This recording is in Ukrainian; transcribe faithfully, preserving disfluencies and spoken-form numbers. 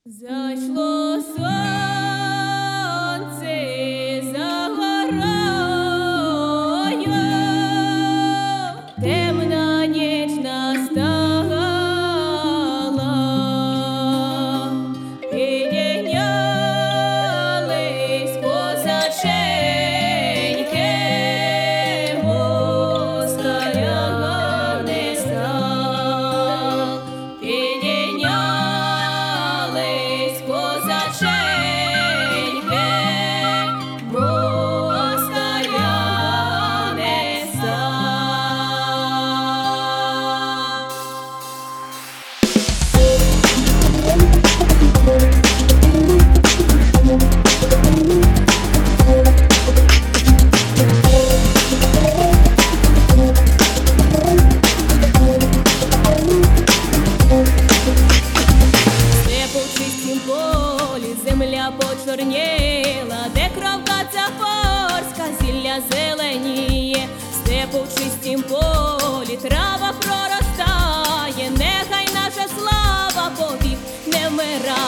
Зайшло сонце за горою, темна ніч настала, піднялись козаченьки, москаля не став, піднялись козаченьки, москаля не став. Степу в чистім полі земля почорніла, де кровка цапорська, зілля зеленіє. Степу в чистім полі трава проростає, нехай наша слава повік не вмирає.